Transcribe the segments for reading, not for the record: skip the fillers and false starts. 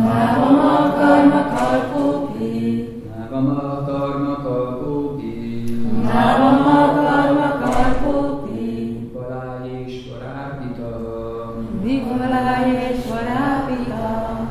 Navama karma kalpopi. Navama karma kalpopi. Navama karma kalpopi. Vivalayeshvararpita. Vivalayeshvararpita.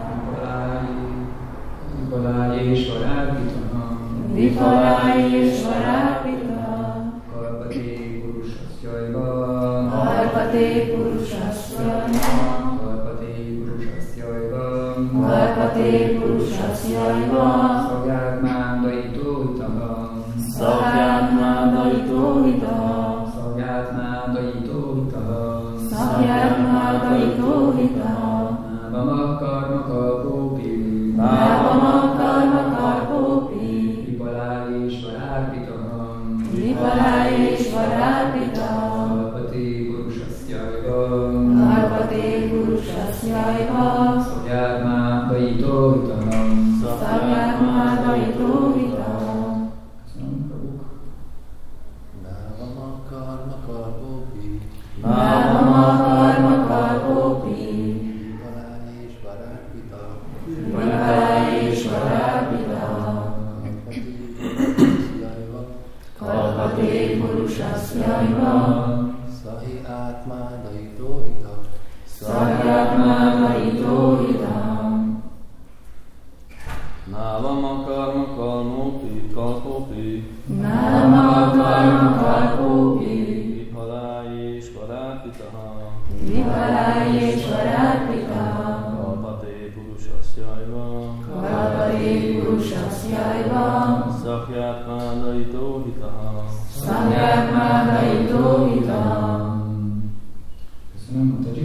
Vivalayeshvararpita. Vivalayeshvararpita. Kalpate purušasyaiva. Kalpate purušasyaiva. Kalpate purušasyaiva. Kalpate purušasyaiva. Sagyatmādayito hitaha. Sagyatmādayito hitaha. Sagyatmādayito hitaha. Sagyatmādayito hitaha. Navama karma kalpopi. Navama karma kalpopi. Vivalayeshvararpita. Vivalayeshvararpita. Kalpate purušasyaiva. Kalpate purušasyaiva. Sagyatmādayito hitaha. Sagyatmādayito hitaha. Navama karma kalpopi. Navama karma kalpopi. Vivalayeshvararpita. Vivalayeshvararpita. Kalpate purušasyaiva. Sahi atmādayito hitaha. Sagyatmādayito hitaha. Navama karma kalpopi. Navama karma kalpopi. Vivalayeshvararpita. Vivalayeshvararpita. Kalpate purušasyaiva. Kalpate purušasyaiva. Sagyatmādayito hitaha. Sagyatmādayito hitaha. Köszönöm, Mataji.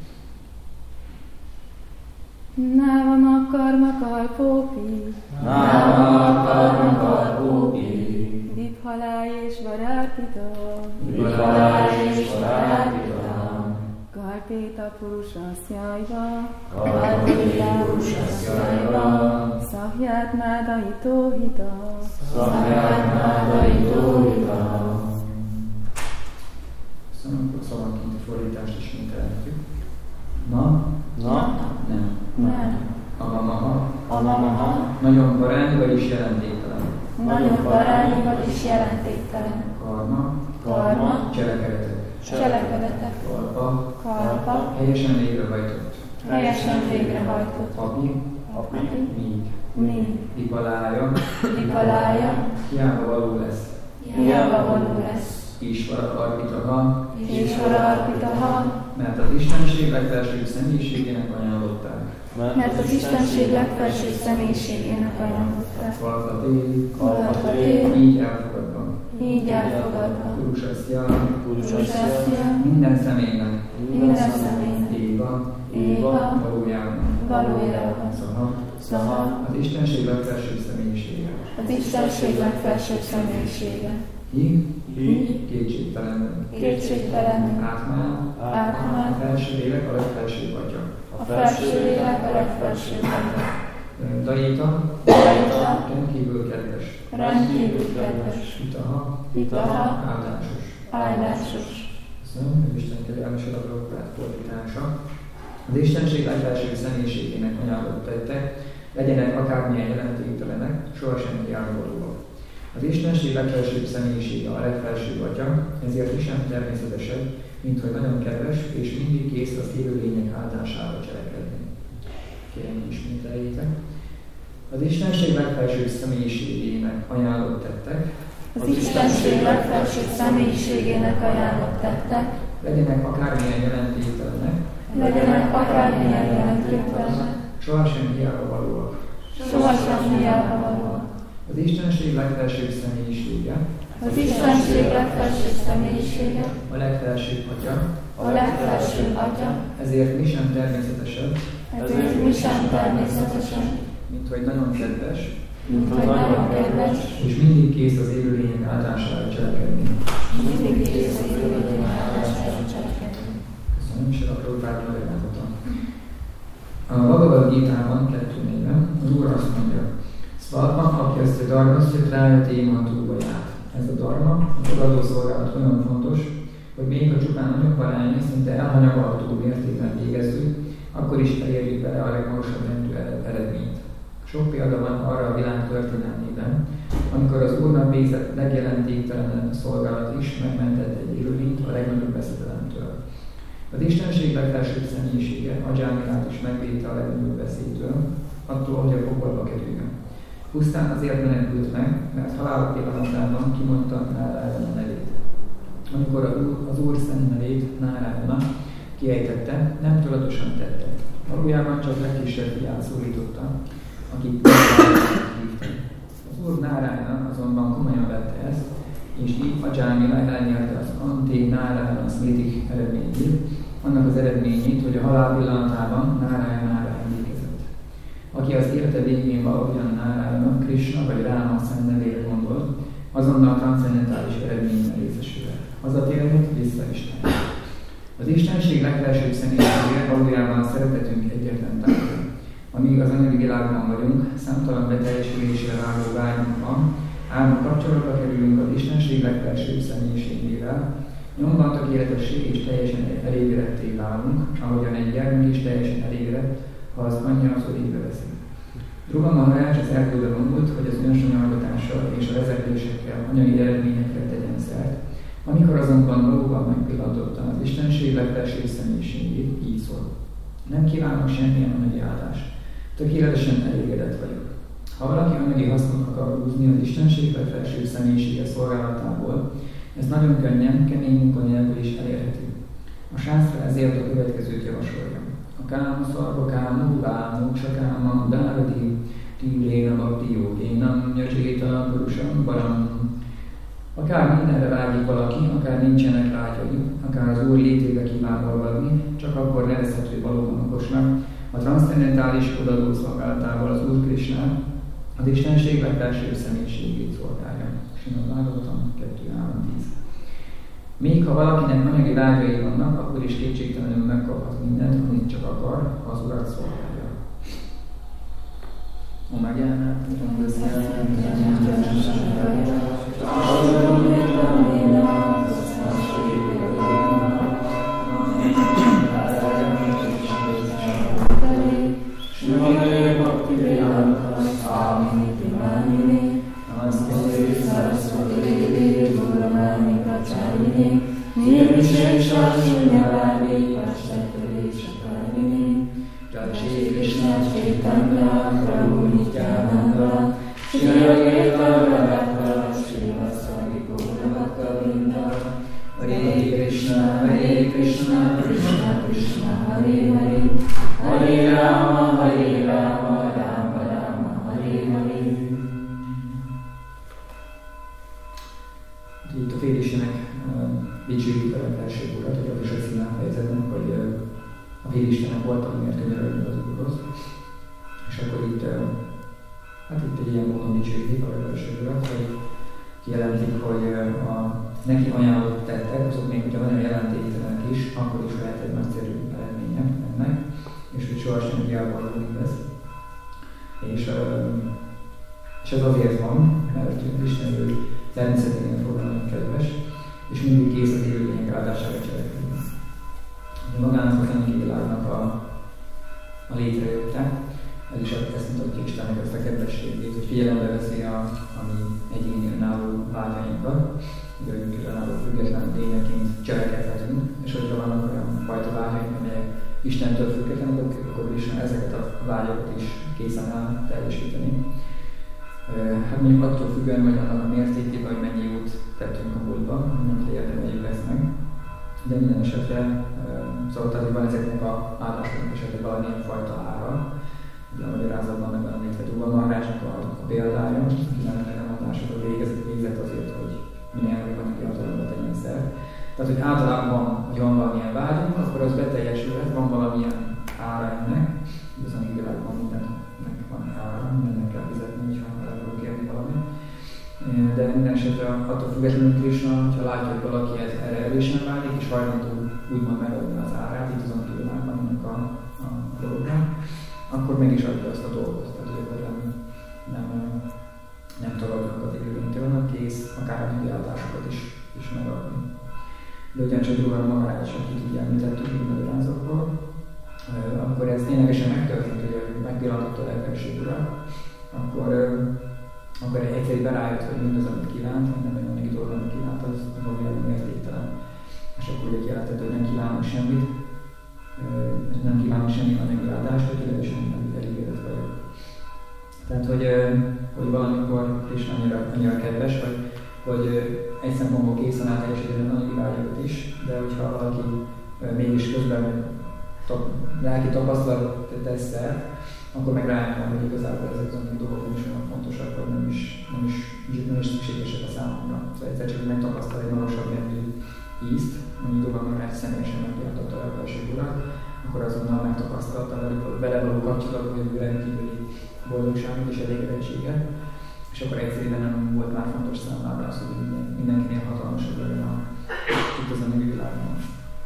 Navama karma kalpopi. Navama karma kalpopi. Vivalayeshvararpita. Vivalayeshvararpita. Kalpeta purušasyaiva. Kalpate purušasyaiva. Sagyatmādayito hitaha. Sagyatmādayito hitaha. Köszönöm, akkor szavaként a fordítást ismételjük. Na? Nem. Avamaha. Nagyon parány, vagyis jelentéktelen. Nagyon parány, vagyis jelentéktelen. Karma. Cselekedetek. Kalpa. Helyesen végrehajtott. Api. Míg. Vipalája. Hiába való lesz. Isvara arpitaha. Mert az Istenség legfelsőbb személyiségének ajánlották. Kalpate. Így elfogadva. Purušasya. Minden személynek. Éva. Valójában. Szaha. Az Istenség legfelsőbb személyisége. Hi. Kétségtelenül. Átmán. Felső lélek a legfelsőbb atya. Daita. Rendkívül kedves. Itaha. Áldásos. Köszönöm, az Isten kegyelmes adatok fordítása. Az Istenség legfelsőbb személyiségének ajánlott tettek, legyenek akármilyen jelentéktelenek, sohasem hiányvalóak. Az Istenség legfelsőbb személyisége a legfelsőbb atya, ezért is sem természetesebb, mint hogy nagyon kedves és mindig kész az élőlények áldására cselekedni. Kérem, ismételjétek. Az Istenség legfelsőbb személyiségének ajánlott tettek, legyenek akármilyen jelentéktelenek, sohasem hiába valóak. Az Istenség legfelsőbb személyisége, a legfelsőbb atya, ezért mi sem természetesebb, mint hogy nagyon kedves, és mindig kész az élőlények áldására cselekedni. Köszönöm, és akkor Prabhupád magyarázatot. A Bhagavad Gitában 2.4-ben az Úr azt mondja, Szvalpa, apjasztja dharmasztja trája téma túlvaját. Ez a dharma, a fogadó szolgálat olyan fontos, hogy még a csupán nagyon parányi, szinte elhanyagolható mértékben végezzük, akkor is elérjük vele a legmagasabb rendű eredményt. Sok példa van arra a világ történelmében, amikor az Úrnak végzett legjelentéktelenebb szolgálat is megmentett egy élőlényt a legnagyobb veszedelemtől. Az Istenség legfelsőbb személyisége Ajámilát is megvédte a legnagyobb veszélytől, attól, hogy a pokolba kerüljön. Pusztán azért menekült meg, mert halál pillanatában kimondta Nárájana nevét. Amikor az Úr szent nevét Nárájana kiejtette, nem tudatosan tette. Valójában csak legkisebb fiát szólította, akit Nárájana hívta. Az Úr Nárájana azonban komolyan vette ezt, és így Ajámila elnyerte az Ante-Nárájana Smriti eredményét, annak az eredményét, hogy a halál pillanatában Nárájanára emlékezett. Aki az élete végén valahogyan Nárájana, Krishna vagy Ráma szent nevére gondol, azonnal transzendentális eredményben részesülhet. Hazatérhet vissza Istenhez. Az Istenség legfelsőbb személyisége valójában a szeretetünk egyetlen tárgya. Amíg az anyagi világban vagyunk, számtalan beteljesülésre vágó vágyunk van, ám kapcsolatba kerülünk az Istenség legfelsőbb személyiségével, nyomban tökéletessé és teljesen elégedetté válunk, ahogyan egy gyermek is teljesen elégedett, ha az anyja az ölébe veszi. Dhruva Maharaj az elküldve mondott, hogy az önsanyargatással és a vezetésekkel anyagi eredményekre tegyen szert, amikor azonban valóban megpillantottam az Istenség legfelsőbb személyiségét, így szól. Nem kívánok semmilyen anyagi áldást. Tökéletesen elégedett vagyok. Ha valaki anyagi hasznot akar húzni az Istenség legfelsőbb személyisége szolgálatából, ez nagyon könnyen, kemény munka nélkül is elérhető. A sásztra ezért a következőt javasolja. A káma szarva káma uváma káma dávadi tíléna bakti jogénam nyacséta purusam param. Akár mindenre vágyik valaki, akár nincsenek vágyai, akár az Úr létébe kíván olvadni, csak akkor nevezhető valóban okosnak, a transzcendentális odadó szolgálatából az Úr Krishnát, az Istenség legfelsőbb személyiségét szolgálja. Srimad Bhagavatam 2.3.10. Még ha valakinek anyagi vágyai vannak, akkor is kétségtelenül megkaphat mindent, amit csak akar, az Urat szolgálja. Omagyánát, itt a félistenek dicsőjük a legfelsőbb Urat, hogy ott is a színál fejezetnek, hogy a félistenek voltak, miért könyörögnek az Úrhoz. És akkor itt egy ilyen módon dicsőjük a legfelsőbb Urat, hogy kijelentik, hogy a neki ajánlott tettek, azok még hogyha nagyon jelentéktelenek is, akkor is lehet egy nagyszerű eredménye ennek, és hogy sohasem hiába lesz. És ez azért van, mert Isten ő természeténél fogva nagyon kedves, és mindig kész az élőlények áldására cselekedni. Magának az anyagi világnak a létrejötte, ez is ezt mutatja Istennek ezt a kedvességét, hogy figyelembe veszi a mi egyéni önálló vágyainkat, hogy önálló független lényeként cselekedhetünk, és hogyha vannak olyan fajta vágyaink, amelyek Istentől függetlenek, akkor is ezeket a vágyakat is készen áll teljesíteni. Hát mondjuk attól függően, hogy annak a mértékében, hogy mennyi jót tettünk a múltban, mindenki érdemeljük ezt meg. De minden esetre, szóval tehát, hogy van ezeknek a állásoknak esetleg valamilyen fajta ára. Ugye a magyarázatban meg van említve Dhruva Maharajnak a példája, aki nem mondásokat végzett azért, hogy minél anyagi hatalomba tegyen szert. Tehát, hogy általában, hogy van valamilyen vágyunk, akkor az beteljesülhet, van valamilyen ára ennek. Az anyagi világban mindennek van ára, mindennek kell fizetni, ha el akarok érni valamit. De minden esetre attól függetlenül Krishna, ha látja, hogy valaki erre erősen vágyik, és hajlandó úgymond megadni az árát, itt az anyagi világban ennek a dologra, akkor meg is adja azt a dolgot. Tehát gyakorlatilag nem tagadnak az élőlénytől, hanem kész akár a megjárásokat is megadni. De ugyancsak Dhruva Maharaj, akit így említettük így magyarázatból, amikor ez ténylegesen megtörtént, hogy megpillantotta a legfelsőbb urat, akkor egyszerűen rájött, hogy mindaz, amit kívánt, nem olyan neki dolog, amit kívánt, az valójában értéktelen. És akkor ugye kijelentett, hogy nem kívánok semmit, nem kívánok semmit a megládást, hogy ténylegesen nem elégedett vagyok. Tehát, hogy valamikor és annyira kedves, hogy egy szempontból készen áll teljesíteni a anyagi vágyakat is, de hogyha valaki mégis közben lelki tapasztalatot tesz el, akkor meg rájön, hogy igazából ezek az anyagi dolgok nem is olyan fontosak, vagy nem is szükségesek a számomra. Szóval egyszer csak megtapasztal egy magasabb rendű ízt, mondjuk már személyesen megpillantotta a legfelsőbb urat, akkor azonnal megtapasztalta vele való kapcsolatban jövő rendkívüli boldogságot és elégedettséget, és akkor egyszerűen nem volt már fontos számára az, hogy mindenkinél hatalmasabb legyen itt az anyagi világban.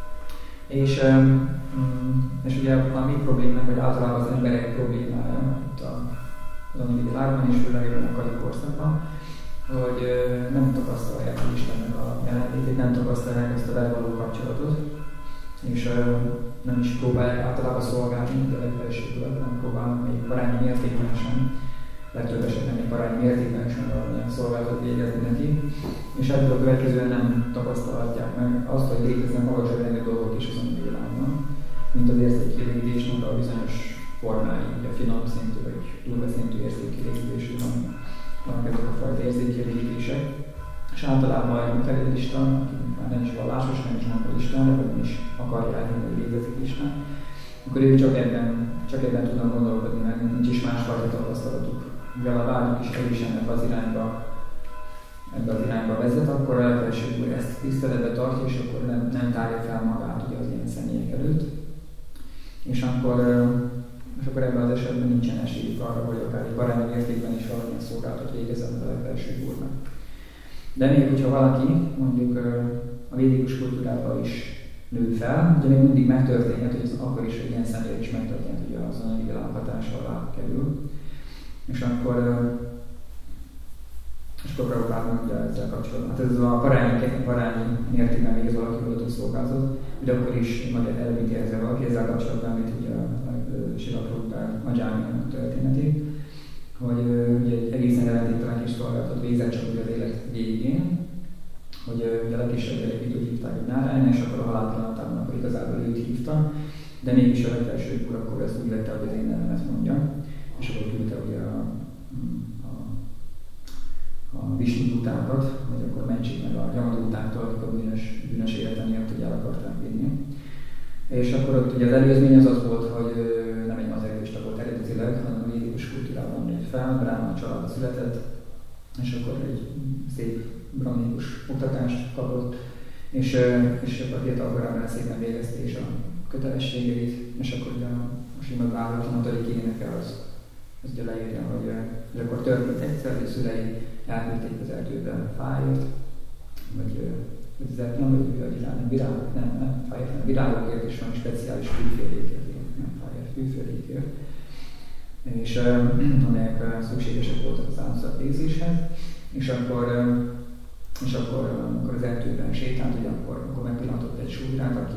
És ugye a mi problémánk, vagy általában az emberek problémája itt az anyagi világban, és főleg ebben a kari korszakban, hogy nem tapasztalják Istennek a jelenlétét, nem tapasztalják ezt a vele való kapcsolatot, és nem is próbálják általában szolgálni, de a legfelsőbb urat nem próbálnak még parányi mértékben sem, legtöbb esetben még parányi mértékben sem valamilyen szolgálatot végezni neki, és ebből a következően nem tapasztalhatják meg azt, hogy léteznek magasabb rendű dolgok is az anyagi világban, mint az érzékkielégítésnek a bizonyos formái, ugye a finom szintű vagy durva szintű érzékkielégítésű vannak ezek a fajta érzékkielégítések. És általában egy materialista, aki már nem is vallásos, nem is mondta Istenre, vagy nem is akarja elhinni, hogy létezik Isten, akkor ő csak ebben tudnak gondolkodni, mert nincs is másfajta tapasztalatuk. Mivel a vágyuk is erős ebbe az irányba vezet, akkor a legfelsőbb úr ezt tiszteletbe tartja, és akkor nem tárja fel magát ugye az ilyen személyek előtt. És akkor ebben az esetben nincsen esélyük arra, hogy akár egy parányi értékben is valamilyen szolgálatot végezzen a legfelsőbb úrnak. De még hogyha valaki mondjuk a védikus kultúrában is nő fel, ugye még mindig megtörténhet, hogy ez akkor is, hogy ilyen személy is megtörténhet, hogy az anyagi világ hatása alá kerül. És akkor Prabhupád mondja ezzel kapcsolatban. Hát ez a parányi mértékben végez valaki odatot szolgálatot, hogy akkor is majd elvinti ezzel valaki, ezzel kapcsolatban, amit ugye a Srila Prabhupád Ajámiának történetét, hogy ugye egy egészen jelentéktelen kis szolgálatot végzett csak ugye az élet végén, hogy ugye a legkisebb gyerekét úgy hívták, hogy Nárájna, és akkor a halál pillanatában akkor igazából őt hívta, de mégis a legfelsőbb úr akkor ezt úgy vette, hogy az én nevemet mondja, és akkor küldte ugye a Visnu-dutákat, hogy akkor mentsék meg a Yama-dutáktól, akik a bűnös életen miatt ugye el akarták vinni. És akkor ott ugye az előzmény az volt, hogy nem egy materialista volt eredetileg, hanem a védikus kultúrában nőtt fel, brahmana családba született, és akkor egy szép brahmanikus oktatást kapott, és a fiatal korában szépen végezte is a kötelességeit, és akkor ugye a Srimad Bhagavatam 5. éneke az ugye leírja, hogy akkor történt egyszer, hogy a szülei elküldték az erdőbe fájért, vagy virágokért, és van speciális fűfélékért, nem fájért, fűfélékért, és amelyek szükségesek voltak az áldozat végzéshez, és akkor amikor az erdőben sétált, ugye akkor megpillantott egy súrát,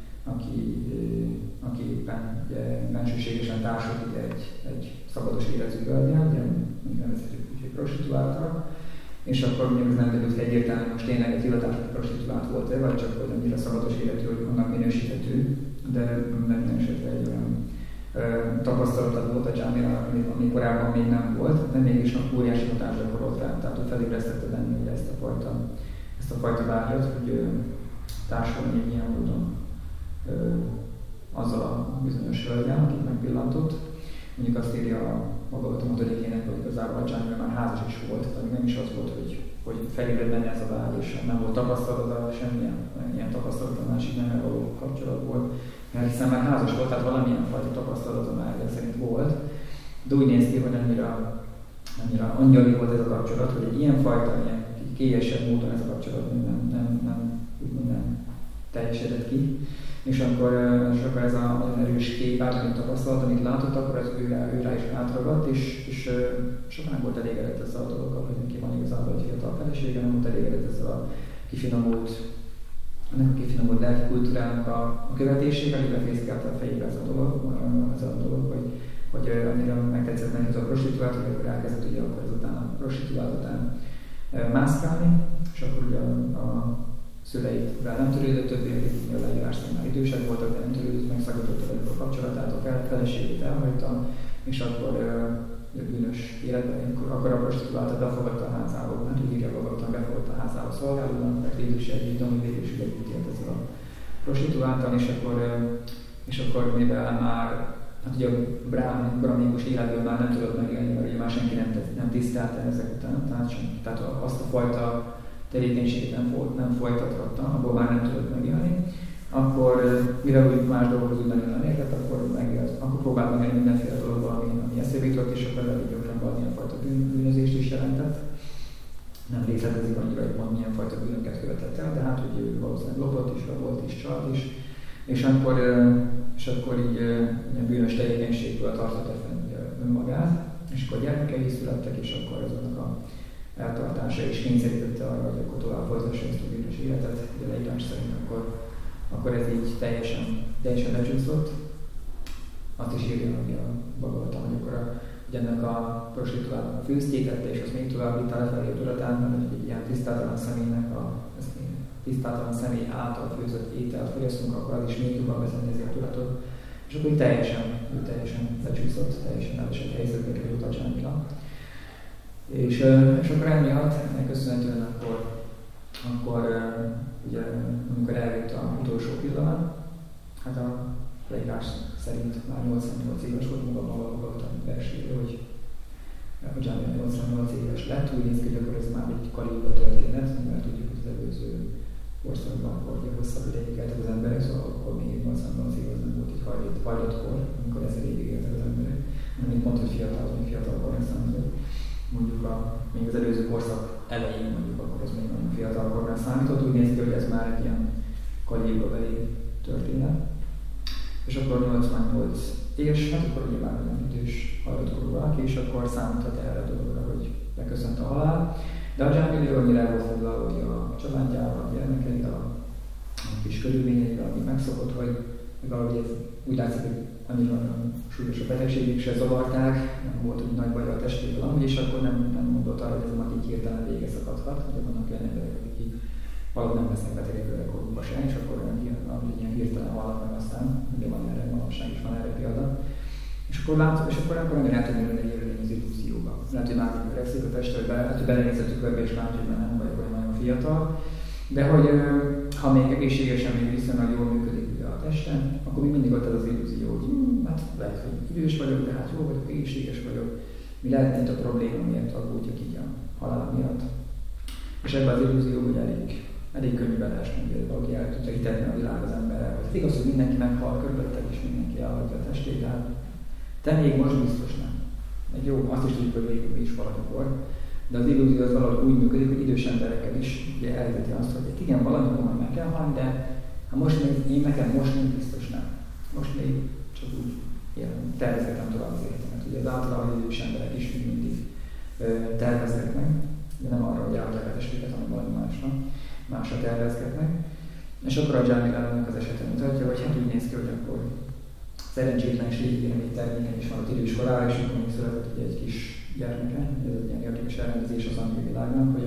aki éppen bensőségesen társulik egy szabados életű hölgyel, ugye nevezhetjük úgy, hogy prostituáltal, és akkor mondjuk az nem derült egyértelmű, most tényleg egy hivatásos prostituált volt-e, vagy csak hogy annyira szabados életű, hogy annak minősíthető, de minden esetre egy olyan tapasztalatod volt a Jámira, ami korábban még nem volt, de mégis óriási hatásra gyakorolt rá, tehát hogy felébresztette benni ezt a fajta vágyat, hogy társulni egy ilyen módon azzal a bizonyos hölgyel, akit megpillantott. Mondjuk azt írja a Bhagavatam 5. ének, hogy igazából a Jámira már házas is volt, tehát nem is az volt, hogy felébred benne ez a vágy, és nem volt tapasztalata, semmilyen ilyen tapasztalat a másik nemmel való kapcsolatból. Mert hiszen már házas volt, tehát valamilyen fajta tapasztalata már szerint volt, de úgy néz ki, hogy annyira angyali volt ez a kapcsolat, hogy egy ilyen fajta, ilyen kélyesebb módon ez a kapcsolat nem teljesedett ki. És akkor ez a nagyon erős kép általán tapasztalat, amit látott, akkor ez ő rá is átragadt, és sokan nem volt elégedett ezzel a dologgal, hogy neki van igazából egy fiatal felesége, nem volt elégedett ezzel a kifinomult ennek a kifinomult lelki kultúrának a követésével, illetve fészkelte a fejébe ez a dolog, hogy annyira megtetszett neki az a prostituált, hogy akkor elkezdett ugye akkor ezután a prostituált után mászkálni, és akkor ugye a szüleivel nem törődött többé, a leírásban már idősek voltak, de nem törődött, megszakította velük a kapcsolatát, a feleségét elhagyta, és akkor bűnös életben, akkor a prostituáltat befogadta a házába, hát úgy írja magadtan, befogadta a házába szolgálónak, mert végül is egy végül együtt ezzel a prostituáltal, és akkor mivel már, hát ugye a brahminikus életből már nem tudott megélni, mert ugye már senki nem tisztelte ezek után, tehát azt a fajta tevékenységet nem folytathatta, abból már nem tudott megélni. Akkor, mivel úgy más dolgokhoz úgy nagyon értett, akkor próbált megélni mindenféle dologból, ami eszébe jutott, és akkor elég gyakran ilyen fajta bűnözést is jelentett. Nem részletezik annyira, hogy pont milyen fajta bűnöket követett el, de hát hogy ő valószínűleg lopott is, rabolt is, csalt is. És akkor így bűnös tevékenységből tartotta fenn önmagát, és akkor gyermekei születtek, és akkor azonnak a eltartása is kényszerítette arra, hogy akkor tovább folytassa ezt a bűnös életet. Ugye leírás szerint akkor ez így teljesen lecsúszott. Azt is írja, hogy a Bhagavatam, hogy akkor ennek a prostituálnak a főztjét tette, és azt még tovább vitte lefelé a tudatán, mert egy ilyen tisztátalan személy által főzött ételt fogyasztunk, akkor az is még jobban vezényezi a tudatot. És akkor teljesen lecsúszott, teljesen elesett helyzetbe került a Dzsámila. És akkor emiatt, ennek köszönhetően akkor ugye, amikor eljött a utolsó pillanat, hát a leírás szerint már 88 éves volt, maga volt a versére, hogy a Dzsámila 88 éves lett, úgy néz ki, hogy akkor ez már egy Kali-Yuga történet, mert tudjuk, hogy az előző korszakban akkor hosszabb ideig éltek az emberek, szóval akkor még 88 év az nem volt egy hajlatkor, amikor 1000 évig éltek az emberek. Nem így mondta, hogy fiatal kornak számított. Mondjuk még az előző korszak elején, mondjuk akkor az még nagyon fiatal kornak számított, úgy néz ki, hogy ez már egy ilyen Kali-Yuga-beli történet. És akkor 88 éves, hát akkor ugye már olyan idős hajlatkorú valaki, és akkor számíthat erre a dologra, hogy beköszönt a halál. De a Dzsámila annyira el volt foglalva, hogy a családjával, a gyermekeivel, a kis körülményeivel, amit megszokott, hogy valahogy ez úgy látszik, hogy annyira súlyos a betegségek se zavarták, nem volt úgy nagy baj a testével amúgy, és akkor nem mondott arra, hogy ez majd így hirtelen vége szakadhat, hogy vannak olyan emberek, akik így valahogy nem lesznek betegek öregkorukba se, és akkor ilyen hirtelen halnak meg aztán, ugye van erre, manapság is van erre példa. És akkor látszott, és akkor nem lehet tudni élni az illúzióba. Lehet, hogy már öregszik a teste, hogy belenézett a körbe, és látja, hogy már nem vagyok olyan nagyon fiatal. De hogy ha még egészségesen, még viszonylag jól működik ugye a testen, akkor még mindig ott az illúzió, hogy hát lehet, hogy idős vagyok, de hát jó vagyok, egészséges vagyok. Mi lehetne itt a probléma, miért aggódjak így a halál miatt. És ebben az illúzióban hogy elég könnyű beleesni, hogy valaki el tudja hitetni a világ az emberrel. Hát igaz, hogy mindenki meghal körülötted, és mindenki elhagyja a testét, de hát te még most biztos nem. Meg jó, azt is tudjuk, hogy végül is valamikor. De az illúzió az valahogy úgy működik, hogy idős emberekkel is ugye elhiteti azt, hogy igen, valamikor már meg kell halni, de hát most még nekem most még biztos nem. Most még csak úgy tervezgetem tovább az életemet. Ugye az általában idős emberek is mindig tervezgetnek, de nem arra, hogy elhagyják a testüket, hanem valami másra tervezgetnek. És akkor a Dzsámilának az esete mutatja, hogy hát úgy néz ki, hogy akkor szerencsétlenségére még termékeny is van az idős korára, és akkor még született ugye egy kis gyermeke. Ez egy ilyen érdekes elrendezés az anyagi világnak, hogy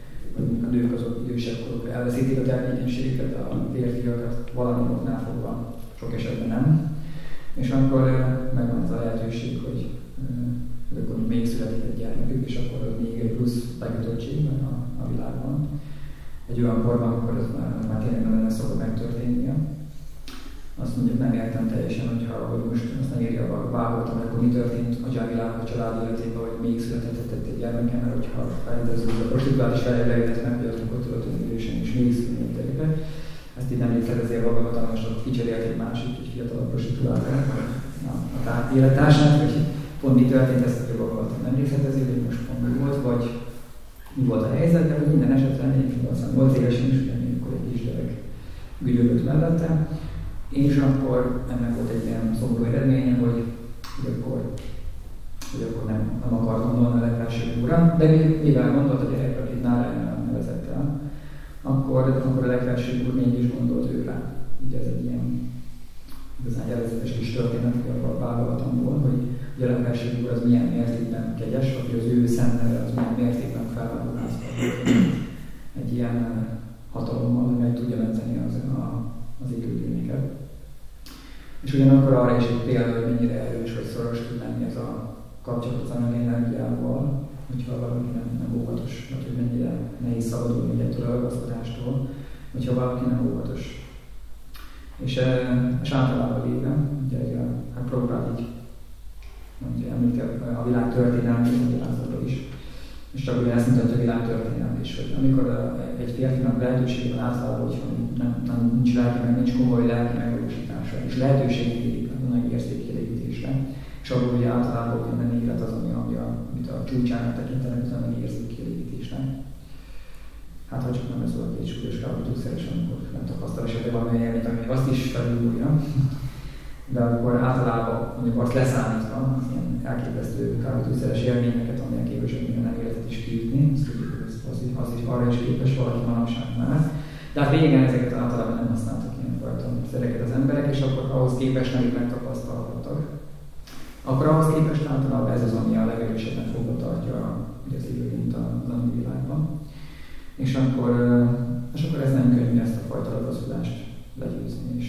a nők azok idősebb korukra elveszítik a termékenységet, de a férfiakat valami oknál fogva sok esetben nem. És akkor megvan ez a lehetőség, hogy akkor még születik egy gyermekük, és akkor még egy plusz bekötöttség a világban. Egy olyan korban, amikor ez már tényleg nem lenne szabad megtörténnie. Azt mondjuk nem értem teljesen, hogy most azt nem írja a vágoltam, akkor mi történt a Dzsámilának a család életében, hogy még született egy gyermeke, mert hogyha felidezünk a prostituált is felejtett meg, hogy azok ott tudott idősen is még született gyereke. Ezt így nem létezezi a Bhagavatam, most kicserélt egy másik, egy fiatalabb prostituálra, a élettársát, hogy pont mi történt, ezt a Bhagavatam nem létezezi, hogy most pont mi volt, vagy mi volt a helyzet, de hogy minden esetre még 8 évesen is, amikor egy kisgyerek gügyögött mellette. És akkor ennek volt egy ilyen szomorú eredménye, hogy akkor nem akart gondolni a legfelsőbb úrra, de mivel gondolt a gyerek, akit Nárájánnak nevezett el, akkor akkor a legfelsőbb úr mégis gondolt őre. Ugye ez egy ilyen igazán jellegzetes kis történet, a vállalatomból, hogy a legfelsőbb úr az milyen mértékben kegyes, vagy az ő szenneve az milyen mértékben felvállalázva egy ilyen hatalommal, hogy meg tudja menteni az élőlényeket. És ugyanakkor arra is egy példa, hogy mennyire erős vagy szoros tud lenni ez a kapcsolat az anyagi energiával, hogyha valaki nem óvatos, vagy hogy mennyire nehéz szabadulni ettől a ragaszkodástól, hogyha valaki nem óvatos. És általában véve, ugye hát próbál így említi a világ történelmi magyarázatról is. És csak ugye ezt mutatja a világ történelmi is, hogy amikor egy férfinak lehetősége van általában, hogyha nincs lelki, meg nincs komoly lelki megvalósítása, és lehetőségét érik a nagy érzékkielégítésre, és abból ugye általában minden élet az, amit a csúcsának tekintenek, az nem érzékkielégítésnek. Hát ha csak nem ez volt egy súlyos kábítószeres, amikor nem tapasztal esetleg valami élményt, ami azt is felülúrja. De akkor általában mondjuk azt leszámítva, az ilyen elképesztő kábítószeres élményeket, amelyek képesek minden életet is kiütni, azt tudjuk, hogy az is arra is képes valaki manapság már. De hát régen ezeket általában nem használtak ilyenfajta szereket az emberek, és akkor ahhoz képest nem megtapasztalhattak. Akkor ahhoz képest általában ez az, ami a legerősebben fogva tartja az élőlényt az anyagi világban. És akkor ez nem könnyű ezt a fajta ragaszkodást legyőzni.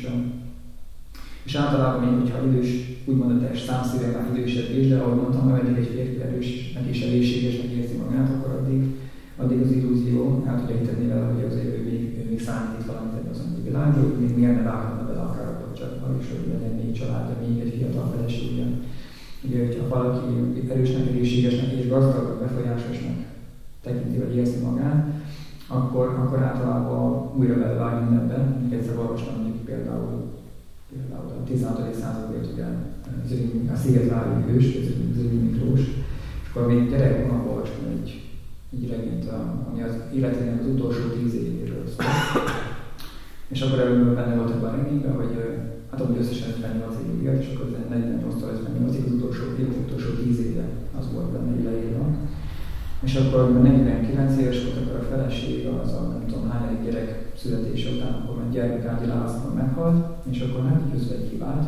És általában még, hogyha idős, úgymond a test számszíven már idősebb is, de ahogy mondtam, ameddig egy férfi erősnek és egészségesnek érzi magát, akkor addig az illúzió el tudja hitetni vele, hogy azért ő még számít valamit ebben az anyagi világban, hogy még miért ne vághatna bele akár a kapcsolatban, és hogy legyen még családja, még egy fiatal feleségje. Ugye, hogyha valaki erősnek, egészségesnek és gazdagnak, befolyásosnak tekinti, vagy érzi magát, akkor általában újra belevág mindenben. Még egyszer olvastam mondjuk például a 16. században ugye a Szigetvári hős, Zöld Miklós, és akkor még gyerekkoromban olvastam egy regényt, ami az életének az utolsó 10 évéről szól. És akkor ebből benne volt ebben a regényben, hogy hát amúgy összesen 58 évig élt, és akkor 48-tól 58-ig az utolsó 10 éve az volt benne leírva. És akkor 49 éves volt, akkor a felesége az a nem tudom hányadik gyerek születése után, akkor már gyermekágyi lábasztón meghalt, és akkor hát így közben vált.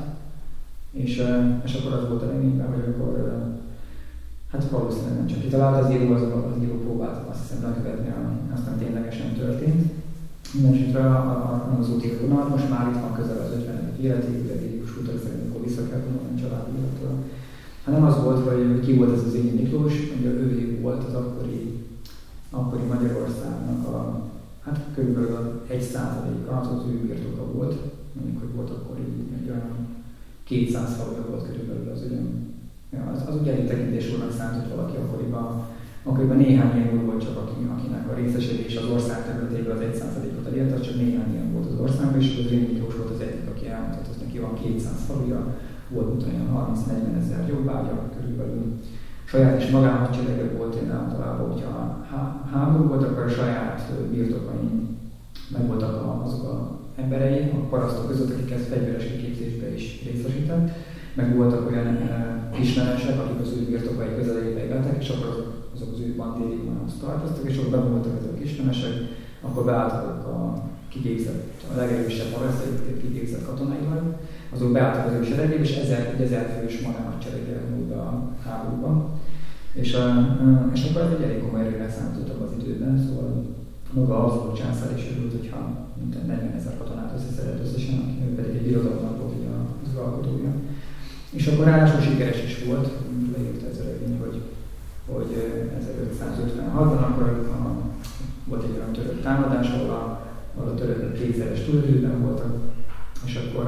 És akkor az volt a regényben, hogy akkor hát valószínűleg nem csak kitalált az író, az író próbált azt hiszem lekövetni, aztán ténylegesen történt. Mindenesetre az úti vonal most már itt van közel az 50. életig, ugye Gélikus úton szerint, akkor vissza kell vonulni a családi életről. Hanem az volt, hogy ki volt ez az Zényi Miklós, ugye ő volt az akkori Magyarországnak hát körülbelül 1%-a az ő birtoka volt, mondjuk, hogy volt akkor egy olyan 200 faluja volt körülbelül az ugyan. Ja, az ugye elég tekintésúrnak számított valaki akkoriban néhány ilyen úr volt csak, akinek a részesedés az ország területéből az 1%-ot elért, az csak néhány ilyen volt az országban, és az Zényi Miklós volt az egyik, aki elmondott, hogy neki van 200 faluja, volt olyan 30-40 ezer jobbágya körülbelül. Saját és magánhadserege volt én általában, hogyha háború volt, akkor a saját birtokain meg voltak azok az emberei, a parasztok között, akik ezt fegyveres kiképzésbe is részesített, meg voltak olyan ismerősek, akik az ő birtokai közelébe éltek, és akkor azok az ő bandériumhoz tartoztak, és akkor bevonultak ezek a ismerősek, akkor beálltak a legerősebb parasztok kiképzett katonaival, azok beálltak az ő seregébe, és 1000 fős magánhadsereggel nyúlt be a háborúba. És akkor ez egy elég komoly erőnek számítottak az időben, szóval maga az volt császár is örült, hogyha 40 000 katonát összeszedett összesen, aki pedig egy birodalomnak volt ugye az uralkodója. És akkor ráadásul sikeres is volt, leírta ez a regény, hogy 1556-ban akkor volt egy olyan török támadás, ahol a törökök kétszeres túlidőben voltak, és akkor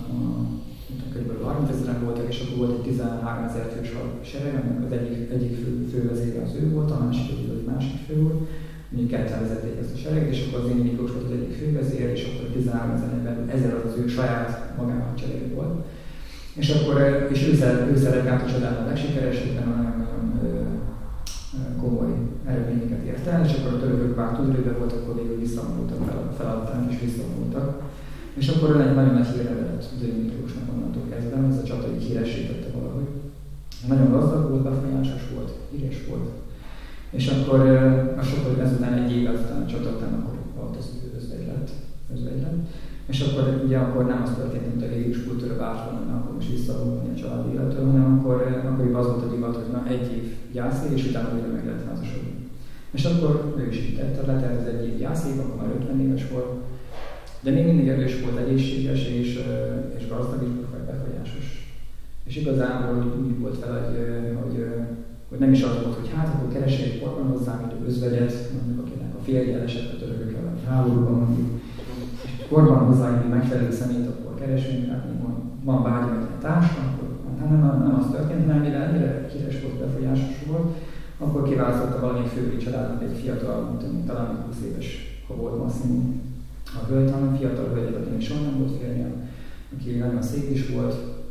kb. 30 000 voltak, és akkor volt egy 13 000 fős sereg, aminek az egyik fővezére az ő volt, a másik egy másik fő volt, mondjuk ketten vezették ezt a sereget, és akkor az Zényi Miklós volt az egyik fővezér, és akkor a 13 000-ben 1000 az ő saját magánhadsereg volt. És akkor ő szerep át a csodán a legsikeresebben, nagyon komoly eredményeket ért el, és akkor a törökök már túlidőben voltak, akkor végül visszavonultak, feladták és visszavonultak. És akkor egy nagyon nagy hírre lett Zényi Miklósnak onnantól kezdve, ez a csata így híresítette valahogy. Nagyon gazdag volt, befolyásos volt, híres volt. És akkor ezután egy év után a csata után akkor volt az És akkor ugye akkor nem az történt, mint a régius kultúra várt volna, akkor most visszavonni a családi életről, hanem akkor az volt a divat, hogy na, 1 év gyászév, és utána újra meg lehet házasodni. És akkor ő is így tette, letelt az 1 év gyászév, akkor már 50 éves volt, de még mindig erős volt, egészséges és gazdag és befolyásos. És igazából úgy volt fel, hogy nem is az volt, hogy hát akkor keressék egy korban hozzám egy özvegyet, mondjuk akinek a férje elesett a törökök elleni háborúban, mondjuk, és korban hozzá egy megfelelő személyt akkor keresünk, hát még van vágyam egy társa, akkor hát nem az történt, hanem mivel ennyire híres volt, befolyásos volt, akkor kiválasztotta valamelyik főbeli családnak egy fiatal, talán 20 éves, ha volt maximum a hölgy, hanem fiatal hölgyet, akinek soha nem volt férje, aki nagyon szép is volt,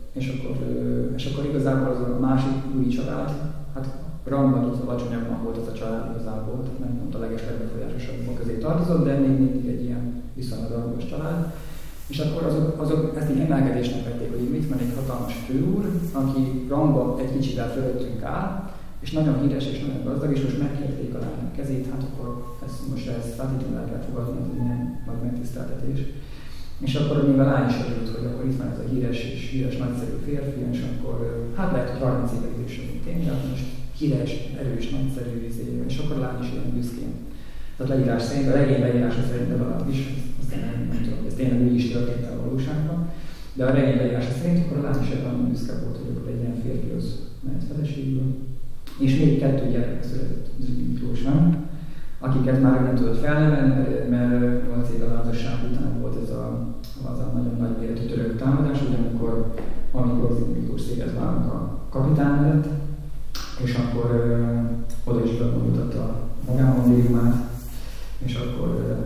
és akkor igazából az a másik új család, hát rangban alacsonyabban volt az a család igazából, tehát nem mondta a legeslegbefolyásosabbak közé tartozott, de még mindig egy ilyen viszonylag rangos család. És akkor azok ezt így emelkedésnek vették, hogy itt van egy hatalmas főúr, aki rangban egy kicsivel fölöttünk áll, és nagyon híres és nagyon gazdag, és most megkérték a lányok kezét, hát akkor ezt feltétlenül el kell fogadni, ez ilyen nagy megtiszteltetés. És akkor még a lány is örült, hogy akkor itt van ez a híres, nagyszerű férfi, és akkor hát lehet, hogy 30 évvel idősebb, mint én, de most híres, erős, nagyszerű vizével, és akkor a lány is ilyen büszkén. Tehát leírás szerint, a regény leírása szerint legalábbis, aztán nem tudom, hogy ez tényleg úgy is történt a valóságban, de a regény leírása szerint akkor a lány is nagyon büszke volt, hogy akkor egy ilyen férfihoz mehet feleségül. És még 2 gyerek született Miklósán, akiket már nem tudott felnevelni, mert 8 év házasság után volt ez az a nagyon nagy méretű török támadás, ugyanakkor amikor Miklós Székesvárnak a kapitán lett, és akkor oda is bemondott a magánmondériumát, és akkor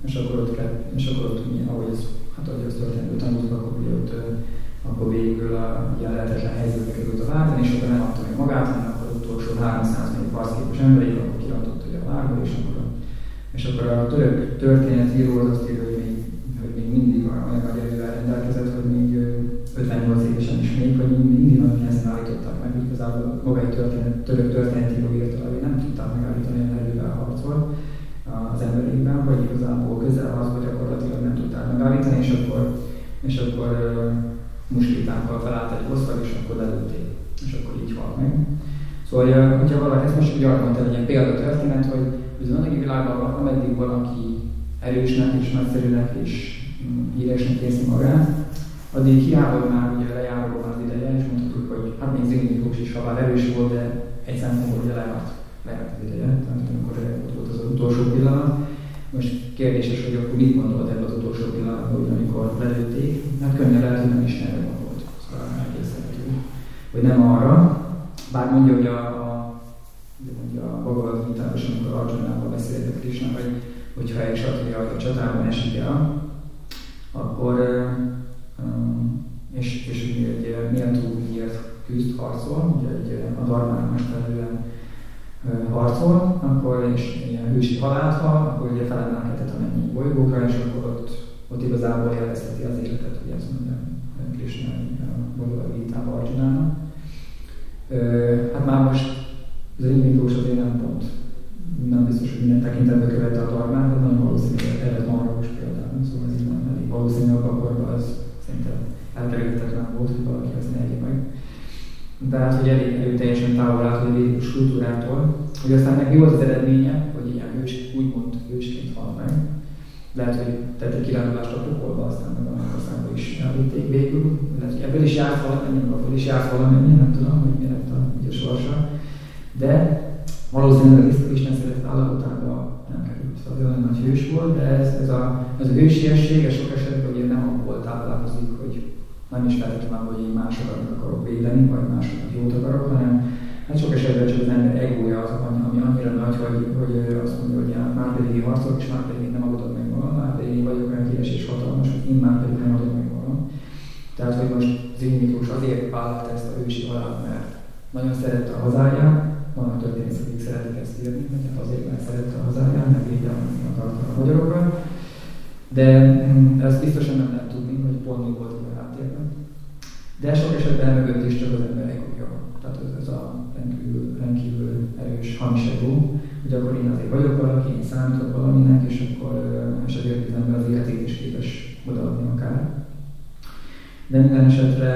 ott ahogy ez történt, tanultuk, akkor végül a ilyen lehetetlen helyzetbe került a várban, és akkor nem adta meg magát, hanem akkor utolsó 300 még harcképes emberig, akkor kirantott a várba, és akkor a török történetíró az azt írja, hogy még mindig olyan nagy erővel rendelkezett, hogy még 58 évesen is még, hogy mindig nagyon nehezen állították meg, hogy igazából magai török történetíró írta, hogy nem tudták megállítani, olyan erővel harcol az emberekben, vagy igazából közel az, hogy gyakorlatilag nem tudták megállítani, és akkor muslitákkal felállt egy osztag, és akkor lelőtték, és akkor így halt meg. Szóval, hogyha valaki, ezt most úgy mondta, hogy ilyen példatörténet, hogy bizony a világban ameddig valaki erősnek és nagyszerűnek és híresnek érzi magát, addig hiába már ugye lejáróban az ideje, és mondhatjuk, hogy hát még Zrínyi Miklós is, ha már erős volt, de egy szempontból ugye lejárt az ideje, tehát amikor ott volt az utolsó pillanat. Most kérdéses, hogy akkor mit gondolt ebben az utolsó pillanatban, hogy amikor lelőtték, hát könnyen lehet, hogy nem Istenre gondolt, szóval elképzelhető, hogy nem arra, bár mondja, hogy a Bhagavad Gitában, amikor Arjunával beszéltek Krishna, hogyha egy satria a csatában esik el, akkor és egy méltó írt küzd, harcol, ugye a dharmának megfelelően harcol, akkor és ilyen hősi halált hal, akkor ugye felemelkedhet a mennyi bolygókra, és akkor ott igazából élvezheti az életet, ugye ezt mondja Krishna a Bhagavad Gitában Arjunának. Hát már most Zrínyi Miklós azért nem biztos, hogy minden tekintetben követte a dharmát, de nagyon valószínű, hogy ered marhagos például, szóval ez így nem elég valószínű, akkor az szerintem elkerülhetetlen volt, hogy valaki ezt ne egye meg. Tehát, hogy elég teljesen távol állt a védikus kultúrától, hogy aztán neki volt az eredménye, hogy ilyen úgymond hősként hal meg. Lehet, hogy tett egy kirándulást a pokolba, aztán meg a Mennyországba is elvitték végül. Lehet, hogy ebből is járt valamennyi, nem tudom, hogy mi lett a sorsa. De valószínűleg Isten szeretett állapotába nem került. Az olyan nagy hős volt, de ez a hősiesség sok esetben ugye nem abból táplálkozik, hogy nem is feltétlenül, hogy én másokat akarok védeni, vagy másoknak jót akarok, hanem hát sok esetben csak az ember egója az, ami annyira nagy, hogy azt mondja, hogy már pedig én harcolok, és már pedig én nem adom meg magam, már pedig én vagyok olyan híres és hatalmas, hogy én már pedig nem adom meg magam. Tehát, hogy most Zrínyi Miklós azért vállalta ezt a hősi halált, mert nagyon szerette a hazáját, vannak történészek, akik szeretik ezt írni, hogy azért, mert szerette a hazáját, meg védelmezni akarta a magyarokat. De ezt biztosan nem lehet tudni, hogy pont mi volt a háttérben. De sok esetben mögött is csak az ember egója. Tehát ez a rendkívül erős hamis egó, hogy akkor én azért vagyok valaki, én számítok valaminek, és akkor ezért az ember az életét is képes odaadni akár. De minden esetre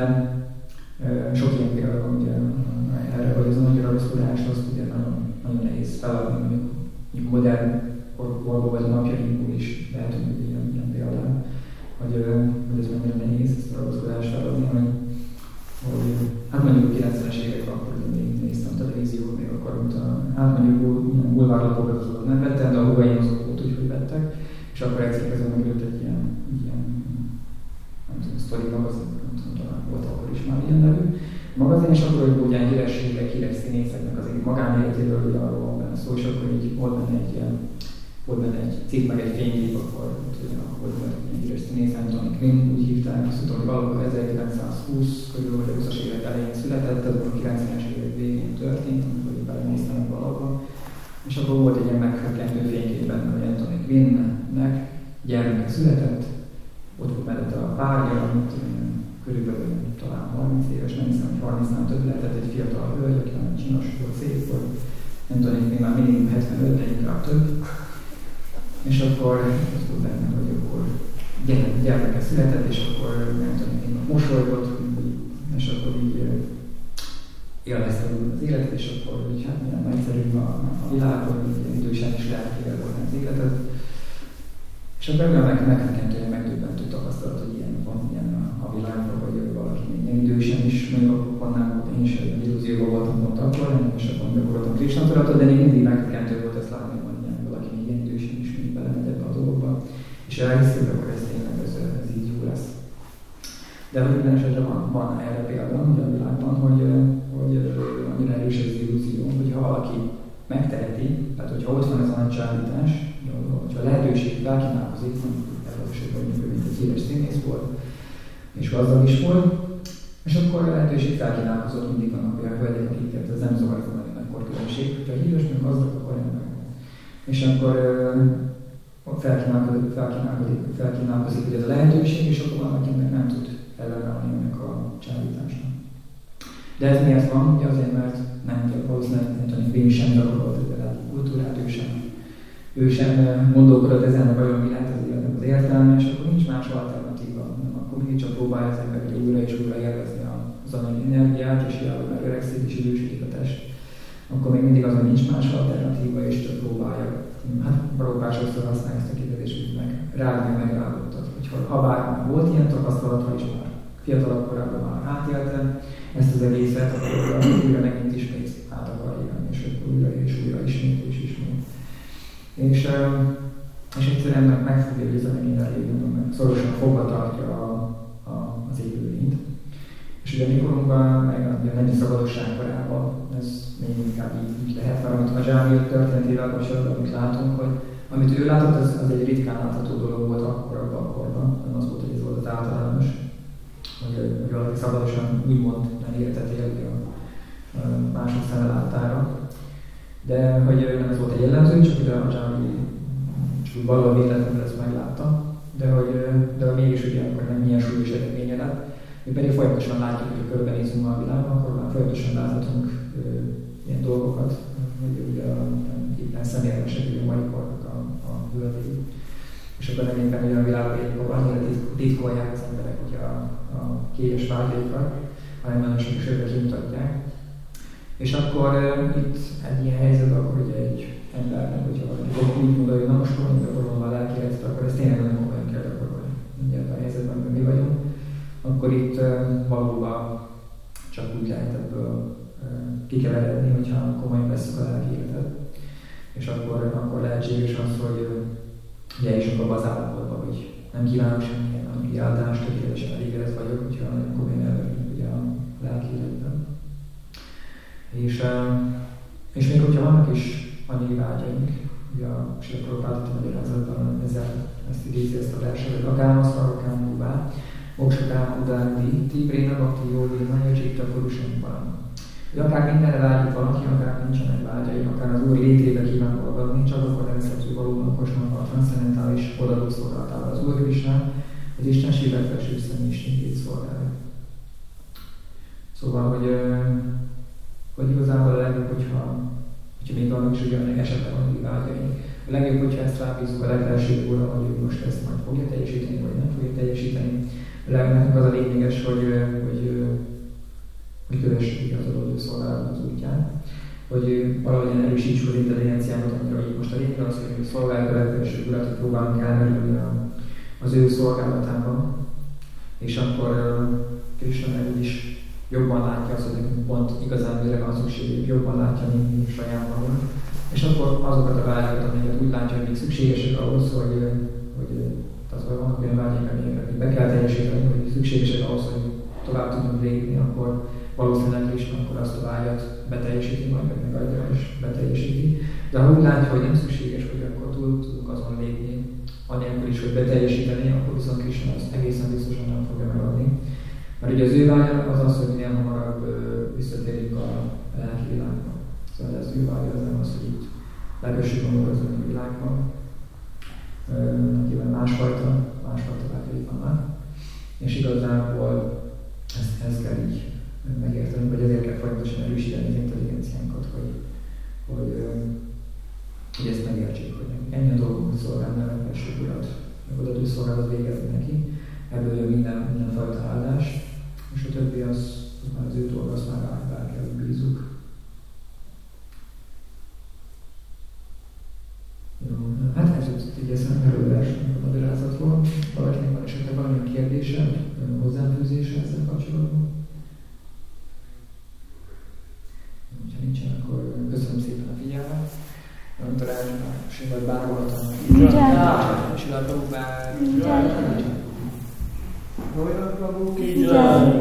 sok ilyen példa van ugye erre, hogy az anyagiradozkodás azt ugye nagyon nehéz feladni, mondjuk modern korból vagy a napjainkból is lehet, hogy ilyen példán, hogy ez mennyire nehéz ezt a radozkodást feladni, hogy hát mondjuk 90-es években akkor még néztem televíziót, még akkor hát mondjuk bulvárlapokat azokat nem vettem, de a húgaim azok volt úgy, hogy vettek, és akkor egyszer megjött egy ilyen nem tudom, sztori magazin, nem tudom, talán volt akkor is már ilyen nevű magazin, és akkor hogy ilyen hírességek, híres színészeknek az egy magánéletéről, hogy arról van benne szó, és akkor így volt benne egy cikk, meg egy fénykép, akkor volt egy híres színész, Anthony Quinn, úgy hívták, azt tudom, hogy valahol 1920 körül, vagy a 20-as évek elején született, ez a 90-es évek végén történt, amikor így belenéztem valahol. És akkor volt egy ilyen meghökkentő fénykép benne, hogy Anthony Quinnnek gyermeke született, ott volt mellette a párja, amit körülbelül talán 30 éves, nem hiszem, hogy 30-nál több lehetett, egy fiatal hölgy, aki nagyon csinos volt, szép volt. Anthony Quinn már minimum 75, de inkább több. És akkor ott volt benne, hogy akkor gyermeke született, és akkor Anthony Quinn mosolygott, és akkor így élvezte az életet, és akkor hogy hát milyen nagyszerű a világ, hogy idősen is lehet élvezni az életet. És akkor olyan meghökkentően megdöbbentő tapasztalat, hogy ilyen van ilyen a világban, hogy valaki ilyen idősen is, mondjuk akkor nem volt, én is egy illúzióban voltam pont akkor, és akkor gyakoroltam Krishna tudatot, de még mindig meghökkentő volt ezt látni, hogy ilyen valaki ilyen idősen is mindig belemegy ebbe a dologba. És elhiszi, hogy akkor ez tényleg ez így jó lesz. De hogy minden esetre van erre példa a világban, hogy annyira erős az illúzió, hogy ha valaki megteheti, tehát hogyha ott van ez a nagy csábítás, hogyha a lehetőség felkínálkozik, esetben mondjuk, mint egy híres színész volt, és gazdag is volt, és akkor a lehetőség felkínálkozott, mindig vannak olyan hölgyek, akiket ez nem zavar, ez nagyon nagy korkülönbség, hogyha híres, meg gazdag, akkor nem. És akkor felkínálkozik, hogy ez a lehetőség, és akkor van, akinek nem tud ellenállni ennek a csábításnak. De ez miért van? Ugye azért, mert nem valószínűleg Quinn sem gyakorolt a kultúrát, ő sem gondolkodott ezen, hogy vajon mi lehet az értelme, és akkor nincs más alternatíva. Akkor mindig csak próbálja az ember újra és újra élvezni az anyagi energiát, és hiába már öregszik és idősödik a test. Akkor még mindig az, hogy nincs más alternatíva, és csak próbálja. Hát Prabhupád sokszor használja ezt a kérdést, hogy rágni a megrázottat. Ha bár már volt ilyen tapasztalata is, már fiatalabb korában már átélte ezt az egészet, akkor újra megint ismét át akar élni, és újra és újra ismét. És egyszerűen meg fogja győzni mindenképpen, mert szorosan fogva tartja az élőlényt. És ugye mikorunkban, meg a nemi szabadosság korában, ez még inkább így lehet, mert amit a Zsámi történetével kapcsolatban, amit látunk, hogy amit ő látott, az egy ritkán látható dolog volt akkor abban a korban, az volt, hogy ez volt az általános, hogy valaki szabadosan úgymond nem életet élni a mások szemelátára. De hogy nem ez volt egy jellemző, csak ide a Zsámi csak valahol véletlenül ezt meglátta, de mégis ugye akkor nem milyen súlyos eredménye lett. Mi pedig folyamatosan látjuk, hogy a körbenézünk a világban, akkor már folyamatosan láthatunk ilyen dolgokat, hogy ugye éppen személyesek, hogy a mai kornak a hölgyei. És akkor nem éppen olyan világban éljük, ahol annyira titkolják az emberek ugye a kényes vágyaikat, hanem nagyon sok esetben kimutatják. És akkor itt egy ilyen helyzetben, akkor ugye egy embernek, hogyha valaki úgy mondja, hogy na most van, gyakorolom a lelki életet, akkor ezt tényleg nagyon komolyan kell gyakorolni. Mindjárt a helyzetben, amiben mi vagyunk. Akkor itt valóban csak úgy lehet ebből kikeveredni, hogyha komolyan veszük a lelki életet. És akkor lehetséges az, hogy ugye is abban az állapotban, hogy nem kívánok semmilyen anyagi áldást, tökéletesen elégedett vagyok, hogyha nagyon komolyan elverünk ugye a lelki életben. És még hogyha vannak is anyagi vágyaink, ugye a Srila Prabhupád magyarázatban ezt idézi ezt a verset, akár akár múlvá, Mokshakám udándi, Tipréna Bhakti Jódi, Nagyja Csitta Purusamban. Hogy akár mindenre vágyik valaki, akár nincsenek vágyai, akár az Úr létébe kíván fogadni, csak akkor nevezhető valóban okosnak a transzcendentális odadó szolgálatával az Úr Krisnán, az Istenség legfelsőbb személyiségét szolgálja. Szóval, hogy igazából a legjobb, hogyha Úgyhogy még vannak is ugyanek esetleg anyagi vágyaink. A legjobb, hogyha ezt rábízunk a legfelsőbb úrra, hogy ő most ezt majd fogja teljesíteni, vagy nem fogja teljesíteni. Nekünk az a lényeges, hogy kövessük az adott szolgálatnak az útján. Hogy valahogyan erősítsük az intelligenciámat annyira, hogy most a lényeg az, hogy szolgáljuk a legfelsőbb urat, hogy próbálunk elmerülni az ő szolgálatában. És akkor Krisna meg úgyis jobban látja azt, hogy nekünk pont igazán mire van szükségük, jobban látja, mint mi saját magunk. És akkor azokat a vágyakat, amiket úgy látja, hogy még szükségesek ahhoz, hogy vannak olyan vágyak, amiket be kell teljesíteni, hogy szükségesek ahhoz, hogy tovább tudunk lépni, akkor valószínűleg is akkor azt a vágyat beteljesíti, majd megadja és beteljesíti. De ha úgy látja, hogy nem szükséges, hogy akkor tudunk azon lépni, anélkül is, hogy beteljesíteni, akkor viszont Krisna azt egészen biztosan nem fogja megadni. Mert ugye az ő vágya az az, hogy minél hamarabb visszatérjünk a lelki világba. Szóval az ő vágya az nem az, hogy itt lekössük magunkat az anyagi világban. Nyilván másfajta vágyai vannak. És igazából ezt kell így megértenünk, vagy ezért kell folyamatosan erősíteni az intelligenciánkat, hogy ezt megértsük, hogy ennyi a dolgunk, hogy szolgálni a legfelsőbb urat, meg oda tud szolgálat végezni neki, ebből jön mindenfajta áldás, és a többi az már az ő dolga, azt már rá kell, hogy bízzuk. Jó, hát ez így eszem előre a magyarázatról. Valakinek van esetleg valamilyen kérdése, hozzáfűzése ezzel kapcsolatban? Ha nincsen, akkor köszönöm szépen a figyelmet. Nem találjuk már, vagy bárhol Srila Prabhupád. Jai. Gaura Prabhu ki jai.